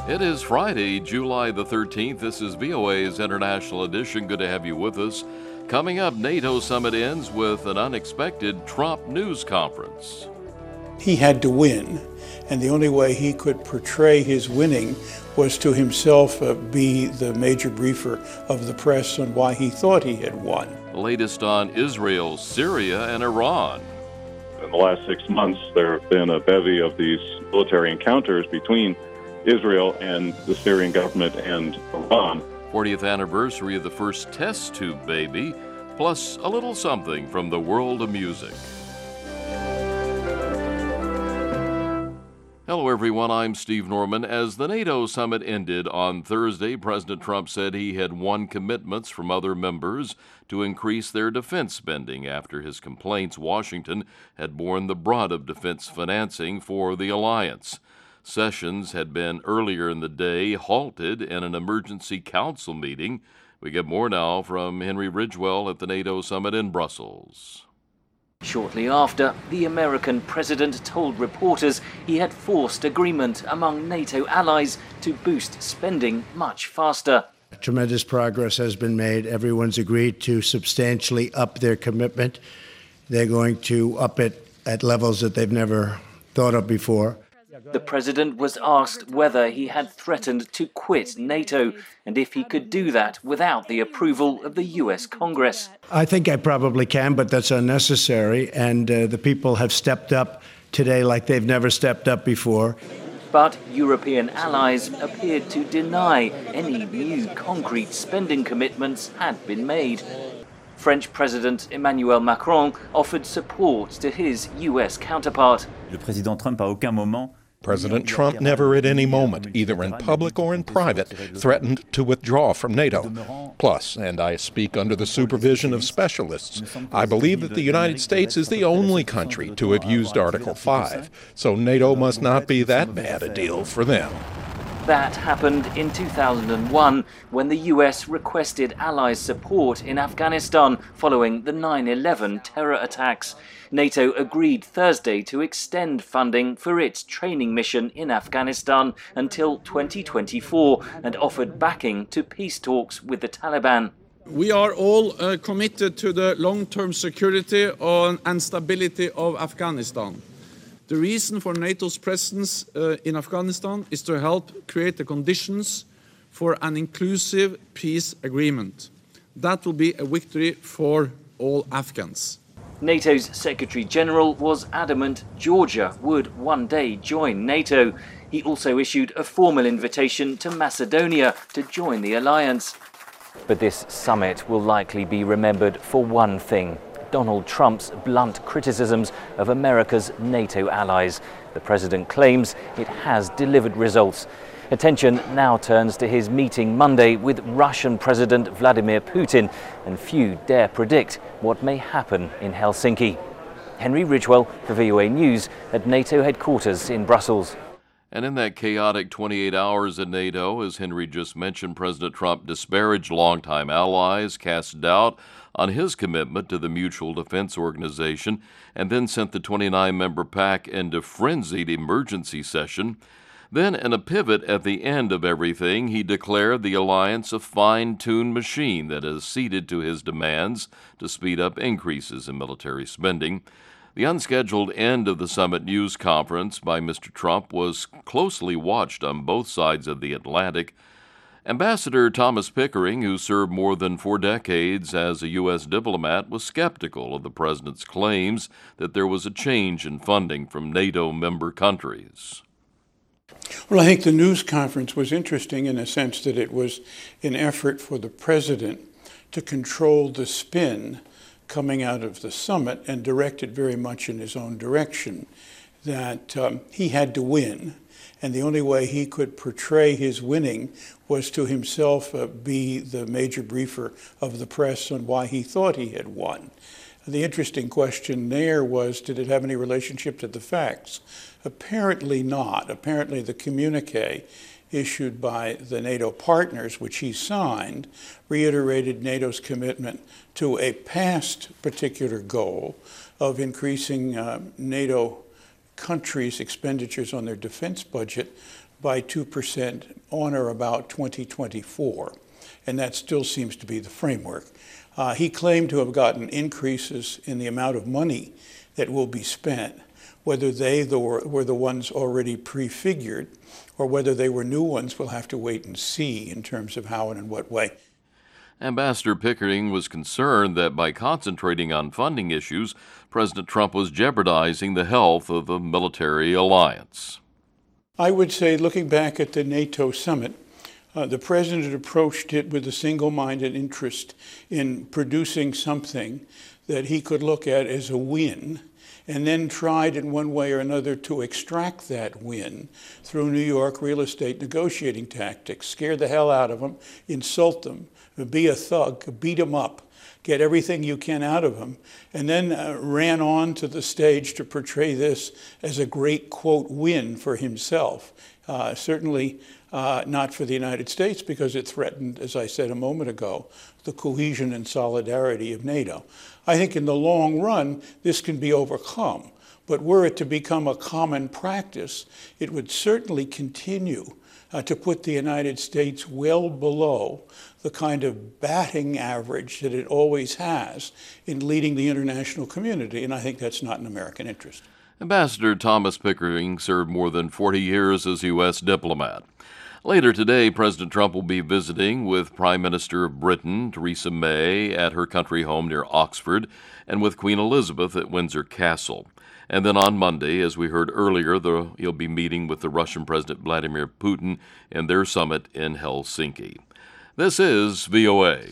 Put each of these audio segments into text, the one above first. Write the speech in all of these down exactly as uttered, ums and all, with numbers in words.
It is Friday, July the thirteenth. This is V O A's International Edition. Good to have you with us. Coming up, NATO summit ends with an unexpected Trump news conference. He had to win, and the only way he could portray his winning was to himself uh, be the major briefer of the press on why he thought he had won. The latest on Israel, Syria, and Iran. In the last six months, there have been a bevy of these military encounters between Israel and the Syrian government and Iran. fortieth anniversary of the first test tube baby, plus a little something from the world of music. Hello, everyone. I'm Steve Norman. As the NATO summit ended on Thursday, President Trump said he had won commitments from other members to increase their defense spending after his complaints Washington had borne the brunt of defense financing for the alliance. Sessions had been earlier in the day halted in an emergency council meeting. We get more now from Henry Ridgwell at the NATO summit in Brussels. Shortly after, the American president told reporters he had forced agreement among NATO allies to boost spending much faster. Tremendous progress has been made. Everyone's agreed to substantially up their commitment. They're going to up it at levels that they've never thought of before. The president was asked whether he had threatened to quit NATO and if he could do that without the approval of the U S Congress. I think I probably can, but that's unnecessary. And uh, the people have stepped up today like they've never stepped up before. But European allies appeared to deny any new concrete spending commitments had been made. French President Emmanuel Macron offered support to his U S counterpart. Le président Trump à aucun moment President Trump never at any moment, either in public or in private, threatened to withdraw from NATO. Plus, and I speak under the supervision of specialists, I believe that the United States is the only country to have used Article five, so NATO must not be that bad a deal for them. That happened in two thousand one when the U S requested Allies' support in Afghanistan following the nine eleven terror attacks. NATO agreed Thursday to extend funding for its training mission in Afghanistan until twenty twenty-four and offered backing to peace talks with the Taliban. We are all uh, committed to the long-term security on, and stability of Afghanistan. The reason for NATO's presence uh, in Afghanistan is to help create the conditions for an inclusive peace agreement. That will be a victory for all Afghans. NATO's Secretary General was adamant Georgia would one day join NATO. He also issued a formal invitation to Macedonia to join the alliance. But this summit will likely be remembered for one thing: Donald Trump's blunt criticisms of America's NATO allies. The president claims it has delivered results. Attention now turns to his meeting Monday with Russian President Vladimir Putin, and few dare predict what may happen in Helsinki. Henry Ridgwell for V O A News at NATO headquarters in Brussels. And in that chaotic twenty-eight hours at NATO, as Henry just mentioned, President Trump disparaged longtime allies, cast doubt on his commitment to the Mutual Defense Organization, and then sent the twenty-nine member pack into frenzied emergency session. Then, in a pivot at the end of everything, he declared the alliance a fine-tuned machine that has ceded to his demands to speed up increases in military spending. The unscheduled end of the summit news conference by Mister Trump was closely watched on both sides of the Atlantic. Ambassador Thomas Pickering, who served more than four decades as a U S diplomat, was skeptical of the president's claims that there was a change in funding from NATO member countries. Well, I think the news conference was interesting in a sense that it was an effort for the president to control the spin coming out of the summit and direct it very much in his own direction, that um, he had to win. And the only way he could portray his winning was to himself uh, be the major briefer of the press on why he thought he had won. The interesting question there was, did it have any relationship to the facts? Apparently not. Apparently the communique issued by the NATO partners, which he signed, reiterated NATO's commitment to a past particular goal of increasing uh, NATO countries' expenditures on their defense budget by two percent on or about twenty twenty-four. And that still seems to be the framework. Uh, he claimed to have gotten increases in the amount of money that will be spent, whether they the, were the ones already prefigured or whether they were new ones, we'll have to wait and see in terms of how and in what way. Ambassador Pickering was concerned that by concentrating on funding issues, President Trump was jeopardizing the health of the military alliance. I would say, looking back at the NATO summit, uh, the president approached it with a single-minded interest in producing something that he could look at as a win, and then tried in one way or another to extract that win through New York real estate negotiating tactics, scare the hell out of them, insult them, be a thug, beat them up, get everything you can out of them, and then uh, ran on to the stage to portray this as a great, quote, win for himself. Uh, certainly uh, not for the United States, because it threatened, as I said a moment ago, the cohesion and solidarity of NATO. I think in the long run, this can be overcome. But were it to become a common practice, it would certainly continue uh, to put the United States well below the kind of batting average that it always has in leading the international community. And I think that's not in American interest. Ambassador Thomas Pickering served more than forty years as U S diplomat. Later today, President Trump will be visiting with Prime Minister of Britain, Theresa May, at her country home near Oxford, and with Queen Elizabeth at Windsor Castle. And then on Monday, as we heard earlier, the, he'll be meeting with the Russian President Vladimir Putin in their summit in Helsinki. This is V O A.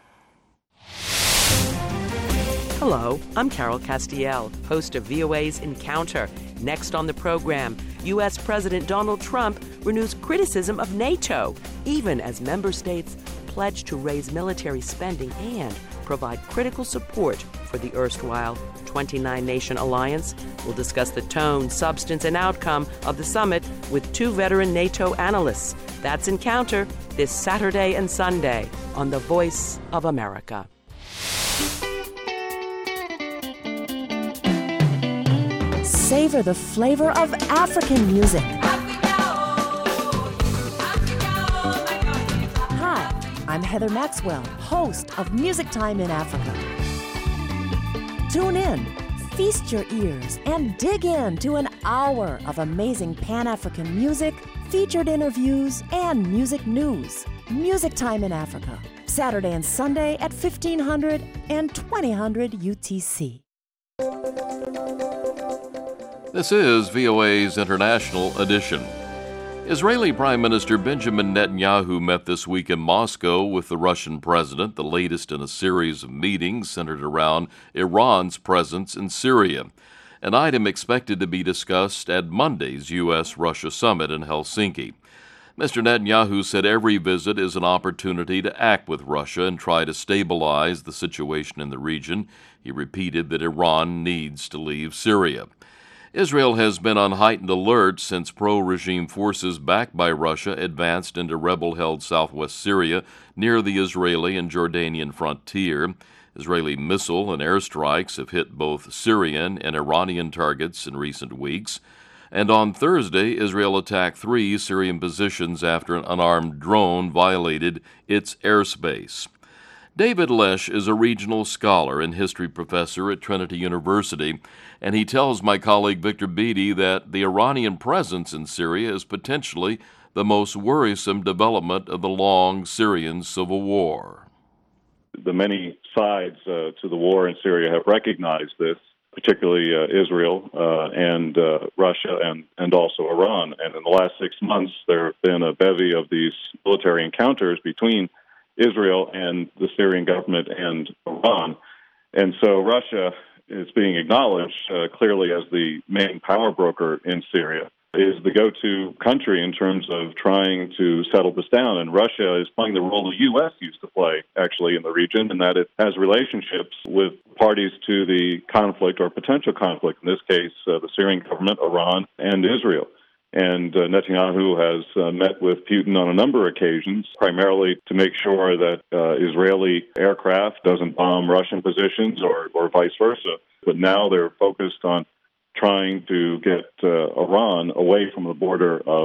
Hello, I'm Carol Castiel, host of V O A's Encounter. Next on the program, U S. President Donald Trump renews criticism of NATO, even as member states pledge to raise military spending and provide critical support for the erstwhile twenty-nine nation alliance. We'll discuss the tone, substance, and outcome of the summit with two veteran NATO analysts. That's Encounter this Saturday and Sunday on The Voice of America. Savor the flavor of African music. Hi, I'm Heather Maxwell, host of Music Time in Africa. Tune in, feast your ears, and dig into an hour of amazing Pan-African music, featured interviews, and music news. Music Time in Africa, Saturday and Sunday at fifteen hundred and twenty hundred U T C. This is V O A's International Edition. Israeli Prime Minister Benjamin Netanyahu met this week in Moscow with the Russian president, the latest in a series of meetings centered around Iran's presence in Syria, an item expected to be discussed at Monday's U S Russia summit in Helsinki. Mister Netanyahu said every visit is an opportunity to act with Russia and try to stabilize the situation in the region. He repeated that Iran needs to leave Syria. Israel has been on heightened alert since pro-regime forces backed by Russia advanced into rebel-held southwest Syria near the Israeli and Jordanian frontier. Israeli missile and airstrikes have hit both Syrian and Iranian targets in recent weeks. And on Thursday, Israel attacked three Syrian positions after an unarmed drone violated its airspace. David Lesh is a regional scholar and history professor at Trinity University, and he tells my colleague Victor Beatty that the Iranian presence in Syria is potentially the most worrisome development of the long Syrian civil war. The many sides uh, to the war in Syria have recognized this, particularly uh, Israel uh, and uh, Russia and, and also Iran. And in the last six months, there have been a bevy of these military encounters between Israel and the Syrian government and Iran. And so Russia is being acknowledged uh, clearly as the main power broker in Syria, is the go-to country in terms of trying to settle this down. And Russia is playing the role the U S used to play, actually, in the region, in that it has relationships with parties to the conflict or potential conflict, in this case, uh, the Syrian government, Iran, and Israel. And uh, Netanyahu has uh, met with Putin on a number of occasions, primarily to make sure that uh, Israeli aircraft doesn't bomb Russian positions or, or vice versa. But now they're focused on trying to get uh, Iran away from the border of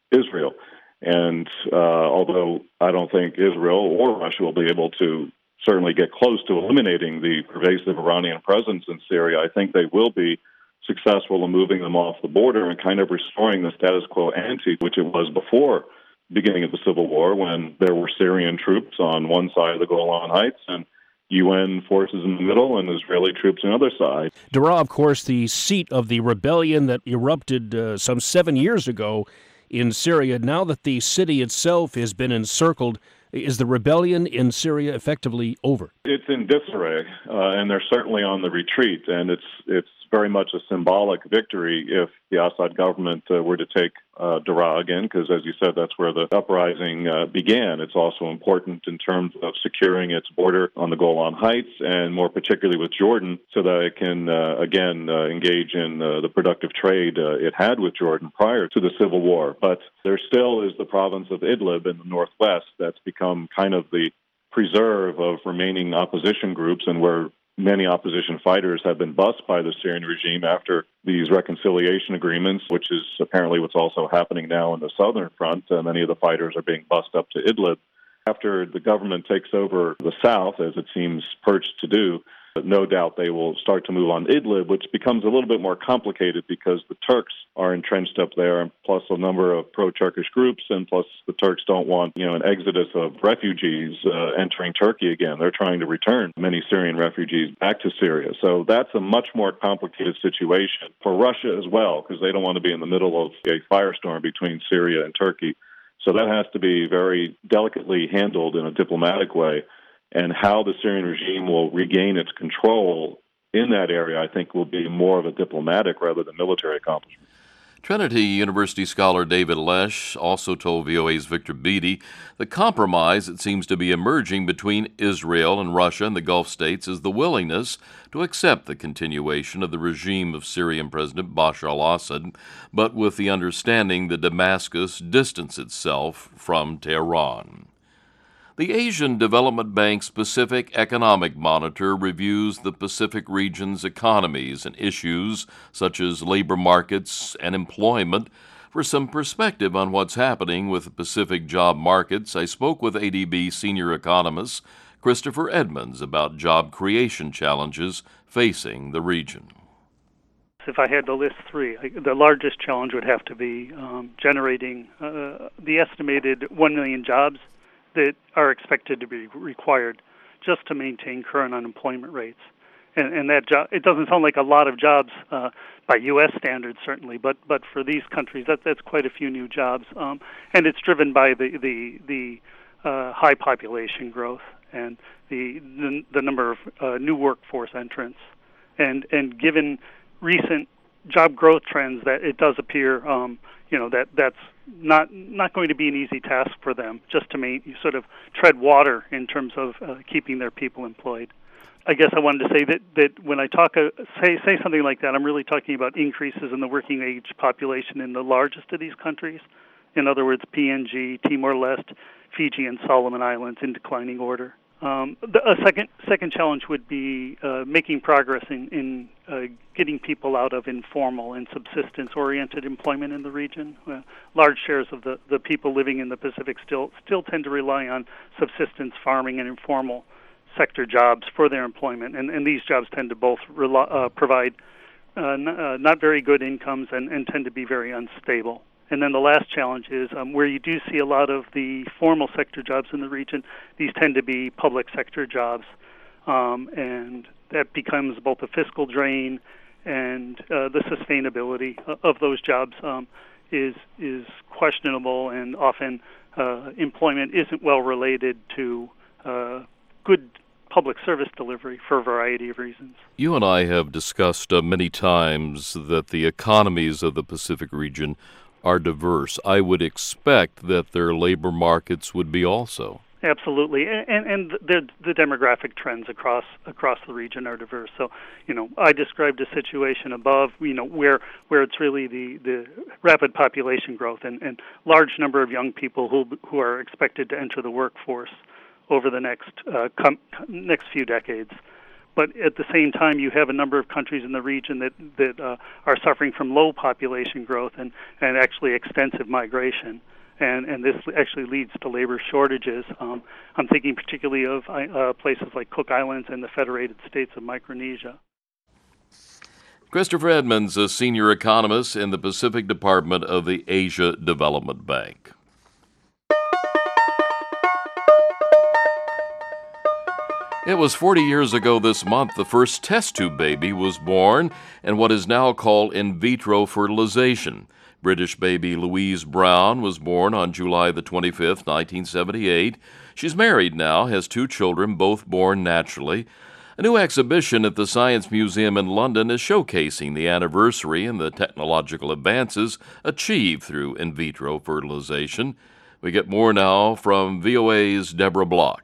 Israel. And uh, although I don't think Israel or Russia will be able to certainly get close to eliminating the pervasive Iranian presence in Syria, I think they will be successful in moving them off the border and kind of restoring the status quo ante, which it was before the beginning of the civil war, when there were Syrian troops on one side of the Golan Heights and U N forces in the middle and Israeli troops on the other side. Daraa, of course, the seat of the rebellion that erupted uh, some seven years ago in Syria. Now that the city itself has been encircled, is the rebellion in Syria effectively over? It's in disarray, uh, and they're certainly on the retreat, and it's it's very much a symbolic victory if the Assad government uh, were to take uh, Daraa again, because, as you said, that's where the uprising uh, began. It's also important in terms of securing its border on the Golan Heights, and more particularly with Jordan, so that it can, uh, again, uh, engage in uh, the productive trade uh, it had with Jordan prior to the civil war. But there still is the province of Idlib in the northwest that's become kind of the preserve of remaining opposition groups, and where many opposition fighters have been bussed by the Syrian regime after these reconciliation agreements, which is apparently what's also happening now in the southern front. Uh, many of the fighters are being bussed up to Idlib. After the government takes over the south, as it seems perched to do, no doubt they will start to move on Idlib, which becomes a little bit more complicated because the Turks are entrenched up there, plus a number of pro-Turkish groups, and plus the Turks don't want, you know, an exodus of refugees uh, entering Turkey again. They're trying to return many Syrian refugees back to Syria. So that's a much more complicated situation for Russia as well, because they don't want to be in the middle of a firestorm between Syria and Turkey. So that has to be very delicately handled in a diplomatic way. And how the Syrian regime will regain its control in that area, I think, will be more of a diplomatic rather than military accomplishment. Trinity University scholar David Lesh also told V O A's Victor Beattie the compromise that seems to be emerging between Israel and Russia and the Gulf states is the willingness to accept the continuation of the regime of Syrian President Bashar al-Assad, but with the understanding that Damascus distance itself from Tehran. The Asian Development Bank's Pacific Economic Monitor reviews the Pacific region's economies and issues such as labor markets and employment. For some perspective on what's happening with the Pacific job markets, I spoke with A D B senior economist Christopher Edmonds about job creation challenges facing the region. If I had to list three, the largest challenge would have to be um, generating uh, the estimated one million jobs that are expected to be required just to maintain current unemployment rates. And, and that job, it doesn't sound like a lot of jobs uh, by U S standards, certainly, but but for these countries, that that's quite a few new jobs. Um, and it's driven by the the, the uh, high population growth and the the, the number of uh, new workforce entrants. And and given recent job growth trends, that it does appear, um, you know, that that's not not going to be an easy task for them just to make, sort of tread water in terms of uh, keeping their people employed. I guess I wanted to say that, that when I talk uh, say say something like that, I'm really talking about increases in the working age population in the largest of these countries. In other words, P N G, Timor-Leste, Fiji, and Solomon Islands in declining order. Um, the, a second second challenge would be uh, making progress in, in uh, getting people out of informal and subsistence-oriented employment in the region. Uh, large shares of the, the people living in the Pacific still still tend to rely on subsistence farming and informal sector jobs for their employment, and, and these jobs tend to both rely, uh, provide uh, n- uh, not very good incomes and, and tend to be very unstable. And then the last challenge is um, where you do see a lot of the formal sector jobs in the region, these tend to be public sector jobs, um, and that becomes both a fiscal drain and uh, the sustainability of those jobs um, is is questionable, and often uh, employment isn't well related to uh, good public service delivery for a variety of reasons. You and I have discussed uh, many times that the economies of the Pacific region are diverse. I would expect that their labor markets would be also. Absolutely, and and the the demographic trends across across the region are diverse. So, you know, I described a situation above, you know, where where it's really the, the rapid population growth and, and large number of young people who who are expected to enter the workforce over the next uh, com- next few decades. But at the same time, you have a number of countries in the region that, that uh, are suffering from low population growth and, and actually extensive migration. And, and this actually leads to labor shortages. Um, I'm thinking particularly of uh, places like Cook Islands and the Federated States of Micronesia. Christopher Edmonds, a senior economist in the Pacific Department of the Asia Development Bank. It was forty years ago this month the first test tube baby was born in what is now called in vitro fertilization. British baby Louise Brown was born on July the twenty-fifth, nineteen seventy-eight. She's married now, has two children, both born naturally. A new exhibition at the Science Museum in London is showcasing the anniversary and the technological advances achieved through in vitro fertilization. We get more now from V O A's Deborah Block.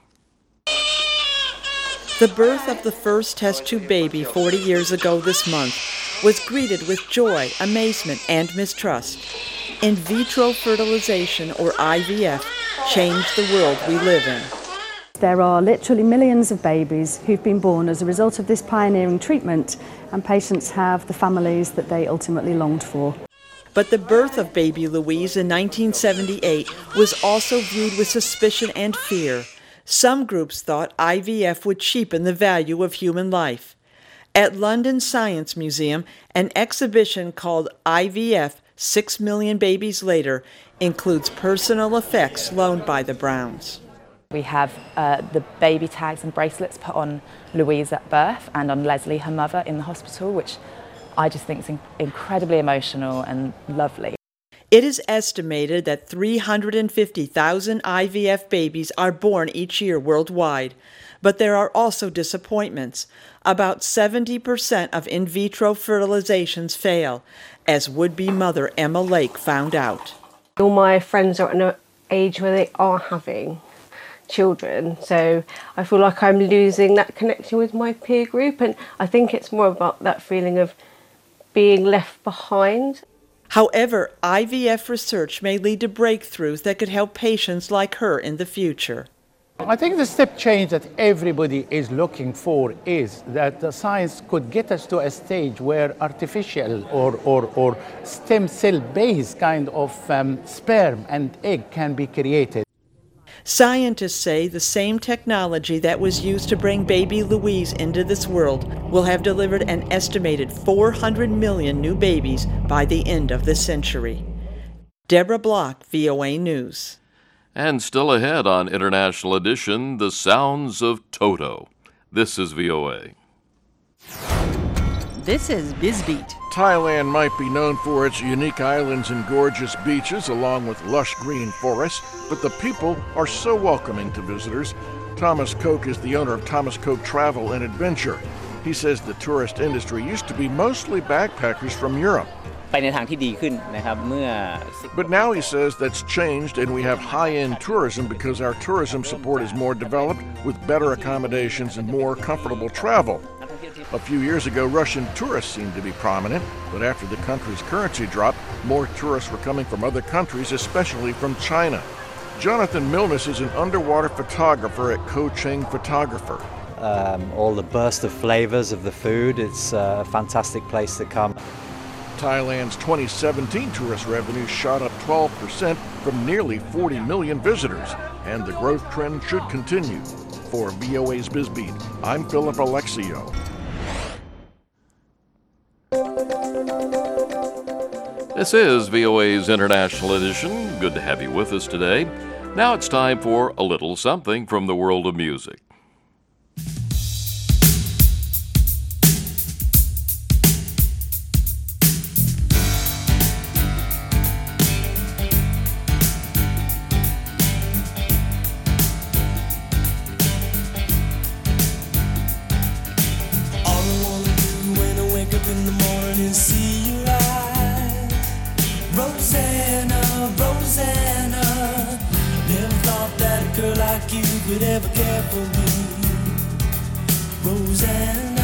The birth of the first test tube baby forty years ago this month was greeted with joy, amazement, and mistrust. In vitro fertilization, or I V F, changed the world we live in. There are literally millions of babies who've been born as a result of this pioneering treatment, and patients have the families that they ultimately longed for. But the birth of baby Louise in nineteen seventy-eight was also viewed with suspicion and fear. Some groups thought I V F would cheapen the value of human life. At London Science Museum, an exhibition called I V F, Six Million Babies Later, includes personal effects loaned by the Browns. We have uh, the baby tags and bracelets put on Louise at birth and on Leslie, her mother, in the hospital, which I just think is in- incredibly emotional and lovely. It is estimated that three hundred fifty thousand I V F babies are born each year worldwide, but there are also disappointments. About seventy percent of in vitro fertilizations fail, as would-be mother Emma Lake found out. All my friends are at an age where they are having children, so I feel like I'm losing that connection with my peer group, and I think it's more about that feeling of being left behind. However, I V F research may lead to breakthroughs that could help patients like her in the future. I think the step change that everybody is looking for is that the science could get us to a stage where artificial or, or, or stem cell-based kind of um, sperm and egg can be created. Scientists say the same technology that was used to bring baby Louise into this world will have delivered an estimated four hundred million new babies by the end of the century. Deborah Block, V O A News. And still ahead on International Edition, the sounds of Toto. This is V O A. This is BizBeat. Thailand might be known for its unique islands and gorgeous beaches, along with lush green forests, but the people are so welcoming to visitors. Thomas Koch is the owner of Thomas Koch Travel and Adventure. He says the tourist industry used to be mostly backpackers from Europe. But now he says that's changed, and we have high-end tourism because our tourism support is more developed with better accommodations and more comfortable travel. A few years ago, Russian tourists seemed to be prominent, but after the country's currency dropped, more tourists were coming from other countries, especially from China. Jonathan Milnes is an underwater photographer at Kocheng Photographer. Um, all the burst of flavors of the food, it's a fantastic place to come. Thailand's twenty seventeen tourist revenue shot up twelve percent from nearly forty million visitors, and the growth trend should continue. For V O A's BizBeat, I'm Philip Alexio. This is V O A's International Edition. Good to have you with us today. Now it's time for a little something from the world of music. Could ever care for me, Rosanna.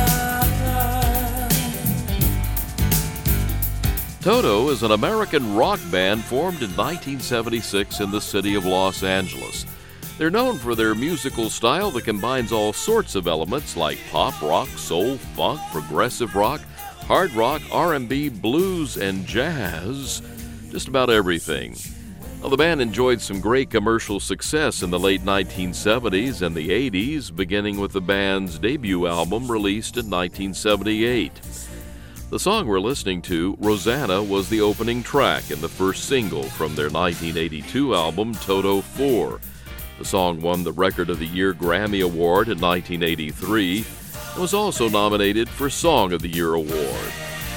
Toto is an American rock band formed in nineteen seventy-six in the city of Los Angeles. They're known for their musical style that combines all sorts of elements like pop, rock, soul, funk, progressive rock, hard rock, R and B, blues, and jazz. Just about everything. Well, the band enjoyed some great commercial success in the late nineteen seventies and the eighties, beginning with the band's debut album released in nineteen seventy-eight. The song we're listening to, Rosanna, was the opening track and the first single from their nineteen eighty-two album, Toto four. The song won the Record of the Year Grammy Award in nineteen eighty-three and was also nominated for Song of the Year Award.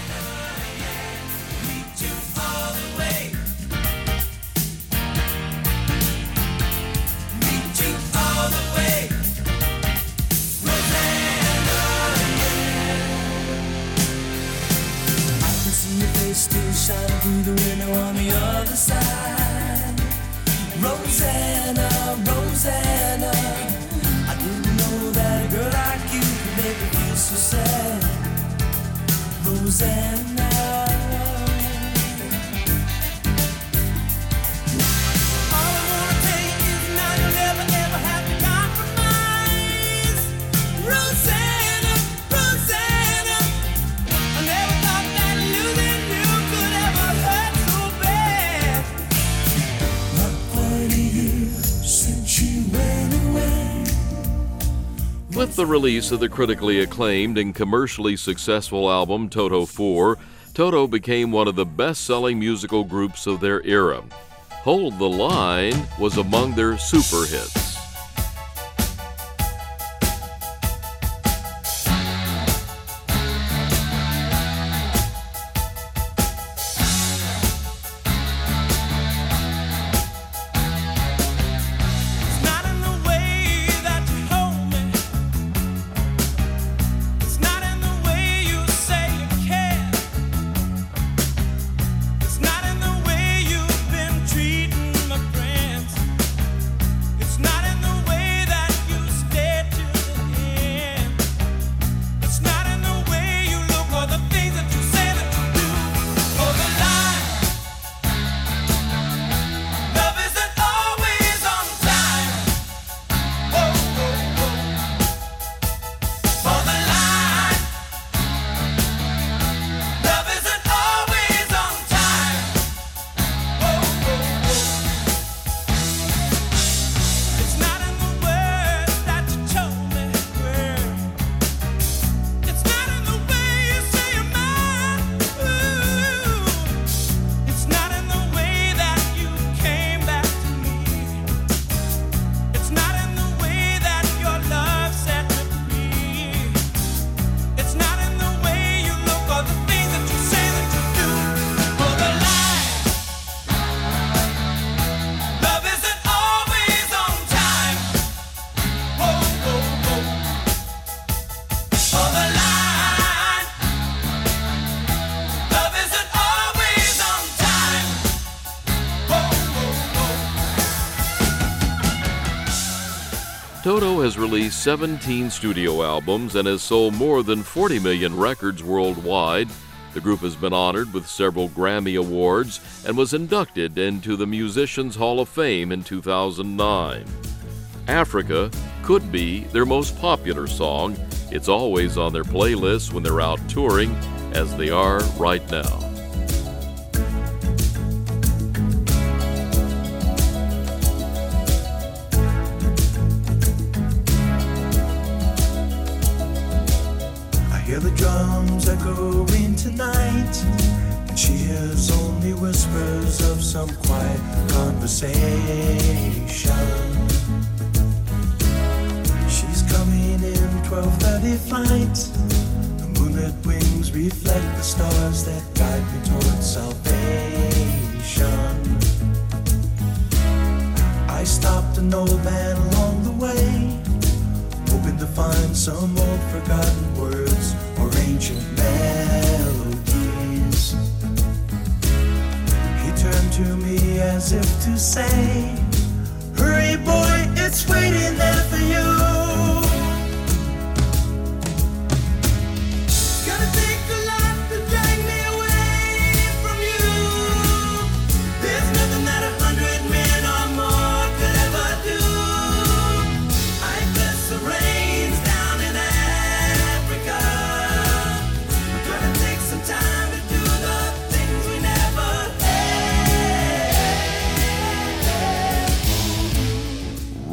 Still shining through the window on the other side. Rosanna, Rosanna, I didn't know that a girl like you could make me feel so sad. Rosanna, all I wanna tell you is now you'll never ever have to compromise. Rosanna, Rosanna, I never thought that losing you could ever hurt so bad. Not quite a year since you went away. With the release of the critically acclaimed and commercially successful album Toto four, Toto became one of the best-selling musical groups of their era. Hold the Line was among their super hits. Toto has released seventeen studio albums and has sold more than forty million records worldwide. The group has been honored with several Grammy Awards and was inducted into the Musicians Hall of Fame in two thousand nine. Africa could be their most popular song. It's always on their playlist when they're out touring, as they are right now. Hear the drums echoing tonight, and she hears only whispers of some quiet conversation. She's coming in twelve thirty flight. The moonlit wings reflect the stars that guide me towards salvation. I stopped an old man along the way, hoping to find some old forgotten words or ancient melodies. He turned to me as if to say, hurry boy, it's waiting there for you. It's gonna take a lot to drag me away from you. There's nothing that a hundred men or more could ever do.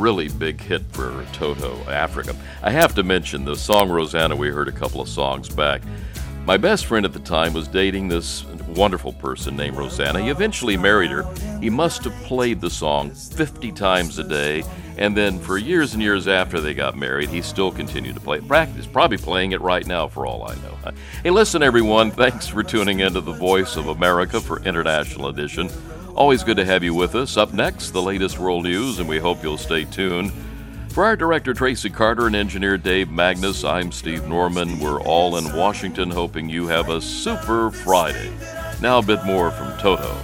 really big hit for Toto, Africa. I have to mention the song Rosanna, we heard a couple of songs back. My best friend at the time was dating this wonderful person named Rosanna. He eventually married her. He must have played the song fifty times a day, and then for years and years after they got married, he still continued to play it. Practice, probably playing it right now for all I know. Hey, listen, everyone, thanks for tuning in to The Voice of America for International Edition. Always good to have you with us. Up next, the latest world news, and we hope you'll stay tuned. For our director, Tracy Carter, and engineer Dave Magnus, I'm Steve Norman. We're all in Washington, hoping you have a super Friday. Now a bit more from Toto.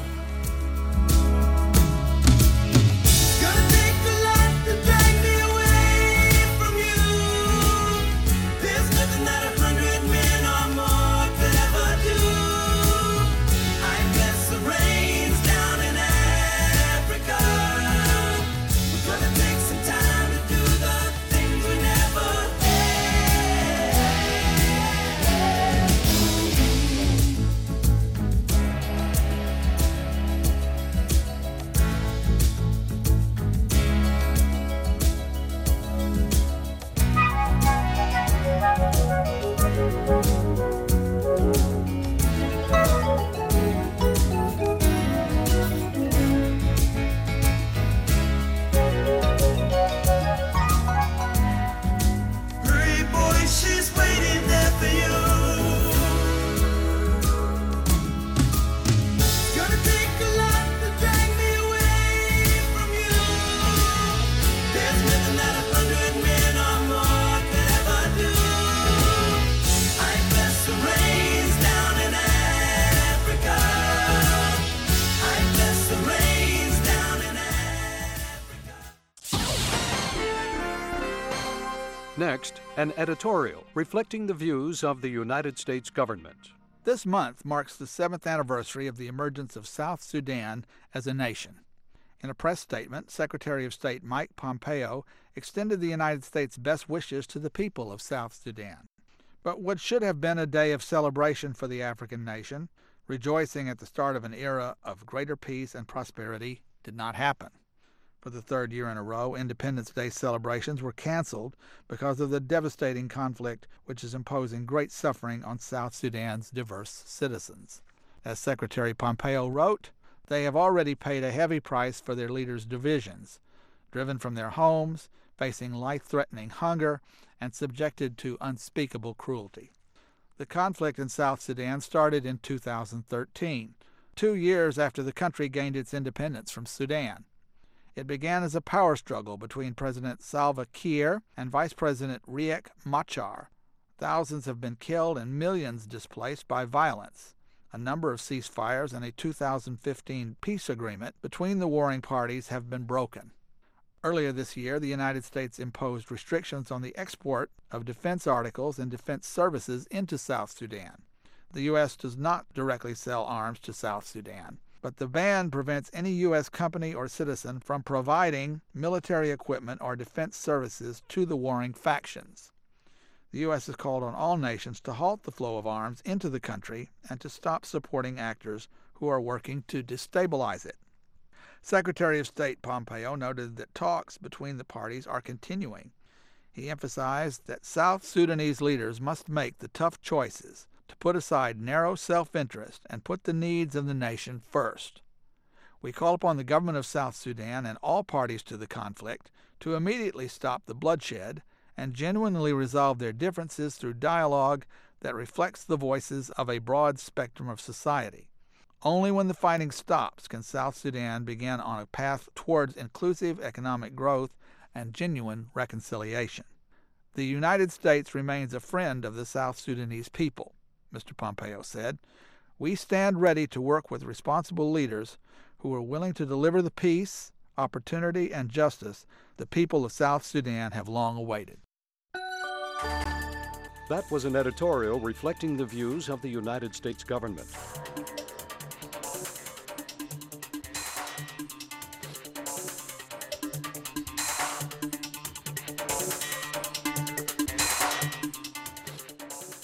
Next, an editorial reflecting the views of the United States government. This month marks the seventh anniversary of the emergence of South Sudan as a nation. In a press statement, Secretary of State Mike Pompeo extended the United States' best wishes to the people of South Sudan. But what should have been a day of celebration for the African nation, rejoicing at the start of an era of greater peace and prosperity, did not happen. For the third year in a row, Independence Day celebrations were canceled because of the devastating conflict which is imposing great suffering on South Sudan's diverse citizens. As Secretary Pompeo wrote, they have already paid a heavy price for their leaders' divisions, driven from their homes, facing life-threatening hunger, and subjected to unspeakable cruelty. The conflict in South Sudan started in two thousand thirteen, two years after the country gained its independence from Sudan. It began as a power struggle between President Salva Kiir and Vice President Riek Machar. Thousands have been killed and millions displaced by violence. A number of ceasefires and a two thousand fifteen peace agreement between the warring parties have been broken. Earlier this year, the United States imposed restrictions on the export of defense articles and defense services into South Sudan. The U S does not directly sell arms to South Sudan, but the ban prevents any U S company or citizen from providing military equipment or defense services to the warring factions. The U S has called on all nations to halt the flow of arms into the country and to stop supporting actors who are working to destabilize it. Secretary of State Pompeo noted that talks between the parties are continuing. He emphasized that South Sudanese leaders must make the tough choices to put aside narrow self-interest and put the needs of the nation first. We call upon the government of South Sudan and all parties to the conflict to immediately stop the bloodshed and genuinely resolve their differences through dialogue that reflects the voices of a broad spectrum of society. Only when the fighting stops can South Sudan begin on a path towards inclusive economic growth and genuine reconciliation. The United States remains a friend of the South Sudanese people, Mister Pompeo said. We stand ready to work with responsible leaders who are willing to deliver the peace, opportunity, and justice the people of South Sudan have long awaited. That was an editorial reflecting the views of the United States government.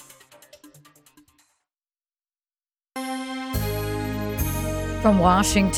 From Washington.